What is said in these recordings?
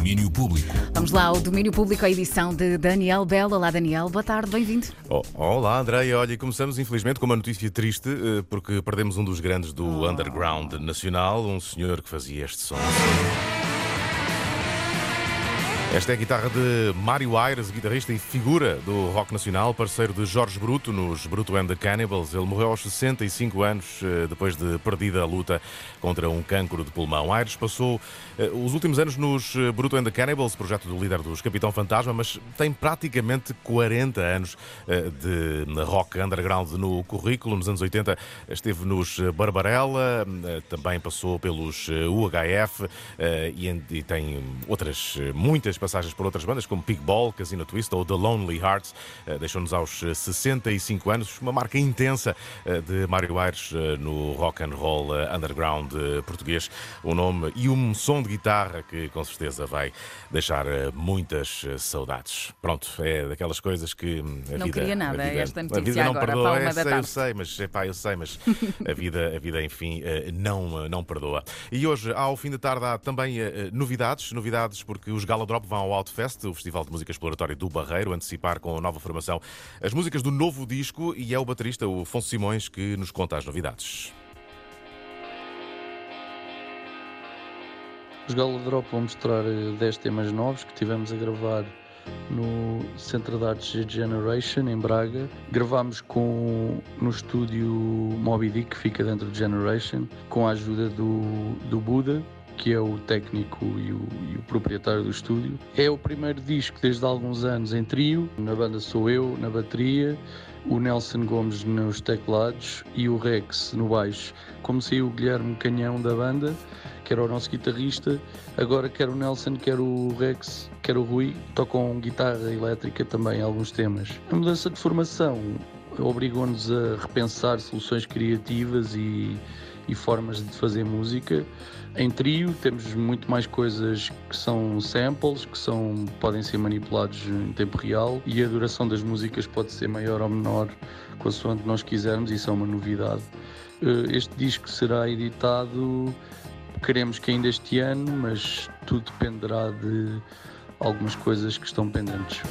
Domínio Público. Vamos lá, o Domínio Público, a edição de Daniel Belo. Olá, Daniel, boa tarde, bem-vindo. Olá, Andréia. Olha, começamos infelizmente com uma notícia triste, porque perdemos um dos grandes do underground nacional, um senhor que fazia este som. Esta é a guitarra de Mário Ayres, guitarrista e figura do rock nacional, parceiro de Jorge Bruto nos Bruto and the Cannibals. Ele morreu aos 65 anos, depois de perdida a luta contra um cancro de pulmão. Ayres passou os últimos anos nos Bruto and the Cannibals, projeto do líder dos Capitão Fantasma, mas tem praticamente 40 anos de rock underground no currículo. Nos anos 80 esteve nos Barbarella, também passou pelos UHF e tem muitas passagens por outras bandas, como Pigball, Casino Twist ou The Lonely Hearts. Deixou-nos aos 65 anos, uma marca intensa de Mário Ayres no rock and roll underground português. Um nome e um som de guitarra que com certeza vai deixar muitas saudades. Pronto, é daquelas coisas que não queria nada, esta notícia a vida não agora, perdoa. para uma da tarde. Eu sei, mas a vida enfim, não perdoa. E hoje, ao fim da tarde, há também novidades porque os Gala Drop vão ao Outfest, o Festival de Música Exploratória do Barreiro, antecipar com a nova formação as músicas do novo disco, e é o baterista, o Afonso Simões, que nos conta as novidades. Os Gala Drop vão mostrar 10 temas novos que tivemos a gravar no Centro de Artes Generation, em Braga. Gravámos no estúdio Moby Dick, que fica dentro de Generation, com a ajuda do Buda, que é o técnico e o proprietário do estúdio. É o primeiro disco desde há alguns anos em trio. Na banda sou eu, na bateria, o Nelson Gomes nos teclados e o Rex no baixo. Como saiu o Guilherme Canhão da banda, que era o nosso guitarrista, agora quer o Nelson, quer o Rex, quer o Rui, tocam guitarra elétrica também em alguns temas. A mudança de formação obrigou-nos a repensar soluções criativas e formas de fazer música. Em trio temos muito mais coisas que são samples, podem ser manipulados em tempo real, e a duração das músicas pode ser maior ou menor, consoante nós quisermos. Isso é uma novidade. Este disco será editado, queremos que ainda este ano, mas tudo dependerá de algumas coisas que estão pendentes.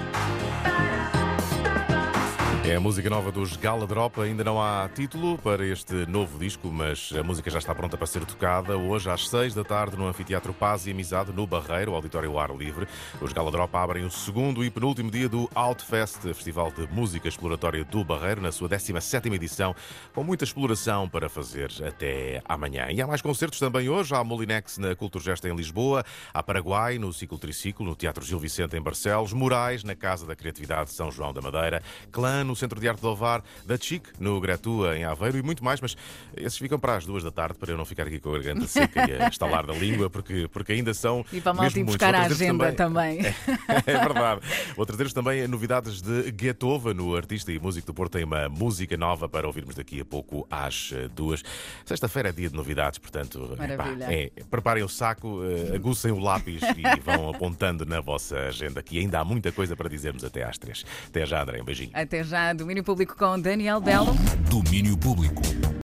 É a música nova dos Gala Drop. Ainda não há título para este novo disco, mas a música já está pronta para ser tocada hoje às 6 da tarde no Anfiteatro Paz e Amizade, no Barreiro, auditório ao ar livre. Os Gala Drop abrem o segundo e penúltimo dia do Outfest, Festival de Música Exploratória do Barreiro, na sua 17ª edição, com muita exploração para fazer até amanhã. E há mais concertos também hoje. Há Molinex na Culturgesta em Lisboa, há Paraguai no Ciclo Triciclo, no Teatro Gil Vicente em Barcelos, Moraes na Casa da Criatividade de São João da Madeira, Clã no Centro de Arte de Ovar, da Chic no Gretua em Aveiro e muito mais, mas esses ficam para as 2 da tarde, para eu não ficar aqui com a garganta seca e a estalar da língua, porque ainda são e para mal buscar a agenda também. É verdade. Outras deles também novidades de Guetova, no artista e músico do Porto, tem uma música nova para ouvirmos daqui a pouco às 2. Sexta-feira é dia de novidades, portanto, preparem o saco, aguçem o lápis e vão apontando na vossa agenda, que ainda há muita coisa para dizermos até às 3. Até já, André, um beijinho. Até já, Domínio Público com Daniel Belo. Domínio Público.